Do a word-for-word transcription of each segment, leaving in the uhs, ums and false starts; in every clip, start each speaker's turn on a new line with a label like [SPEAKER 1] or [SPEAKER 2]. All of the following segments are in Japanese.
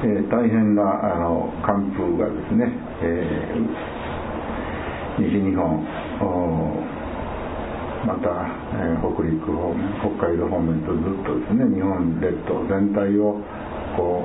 [SPEAKER 1] えー、大変なあの寒風がですね、えー、西日本、また、えー、北陸方面、北海道方面とずっとですね、日本列島全体をこ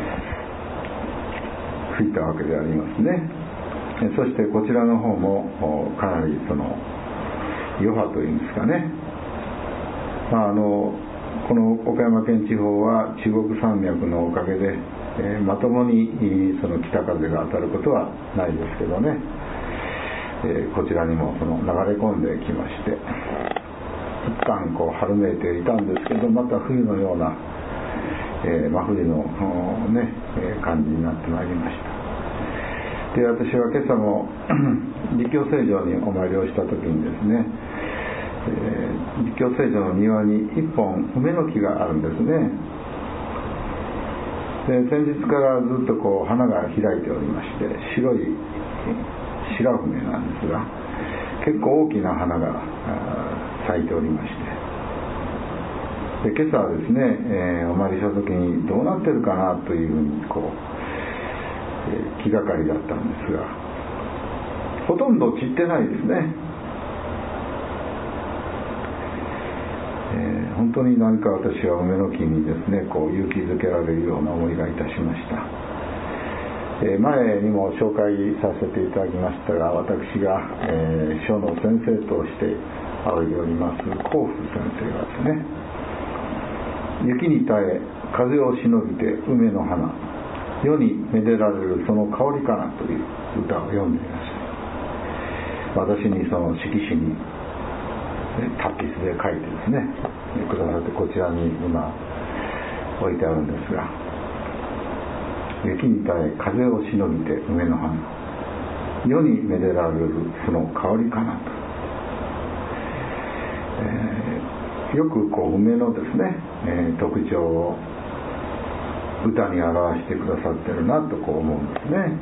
[SPEAKER 1] う吹いたわけでありますね。そしてこちらの方もかなりその余波というんですかね、まあ、あのこの岡山県地方は中国山脈のおかげで、えー、まともにその北風が当たることはないですけどね、えー、こちらにもその流れ込んできまして、一旦こう春めいていたんですけど、また冬のような、えー、真冬の、ね、感じになってまいりました。で、私は今朝も立教聖場にお参りをした時にですね、えー、立教聖場の庭に一本梅の木があるんですね。で、先日からずっとこう花が開いておりまして、白い白梅なんですが、結構大きな花が咲いておりまして、で今朝はですね、えー、お参りした時にどうなってるかなというふうにこう気がかりだったんですが、ほとんど散ってないですね。えー、本当に何か私は梅の木にですね、こう勇気づけられるような思いがいたしました。えー、前にも紹介させていただきましたが、私が、えー、書の先生として仰いでおります幸福先生がですね、雪に耐え風をしのぎて梅の花、世にめでられるその香りかなという歌を読んでいました。私にその色紙に達筆で書いてですねくださって、こちらに今置いてあるんですが、雪に耐え風をしのぎて梅の花、世にめでられるその香りかなと、えー、よくこう梅のですね、えー、特徴を歌に表してくださってるなとこう思うんですね。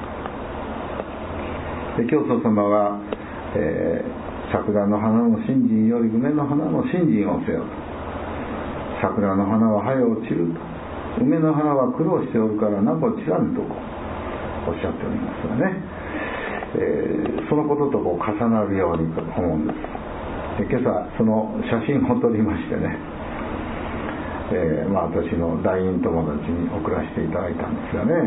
[SPEAKER 1] で、教祖様は、えー、桜の花の信心より梅の花の信心をせよと、桜の花は早う落ちると、梅の花は苦労しておるからなこ散らぬとこうおっしゃっておりますがね、えー、そのこととこう重なるように思うんです。で、今朝その写真を撮りましてね、えーまあ、私の大院友達に送らせていただいたんですがね、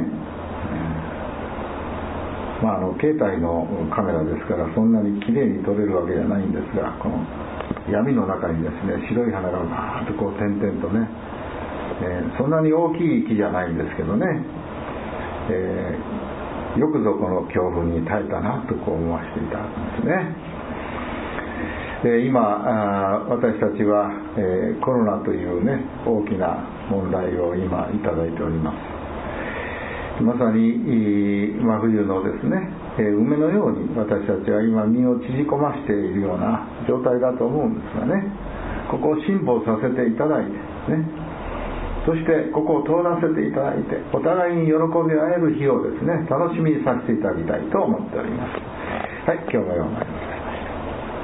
[SPEAKER 1] えーまあ、あの携帯のカメラですからそんなにきれいに撮れるわけじゃないんですが、この闇の中にですね白い花がバーッとこう点々とね、えー、そんなに大きい木じゃないんですけどね、えー、よくぞこの強風に耐えたなとこう思わせていただくんですね。で、今私たちは、えー、コロナというね大きな問題を今いただいております。まさに真冬のですね、えー、梅のように私たちは今身を縮こましているような状態だと思うんですがね、ここを辛抱させていただいてね、そしてここを通らせていただいて、お互いに喜び合える日をですね楽しみにさせていただきたいと思っております。はい、今日のような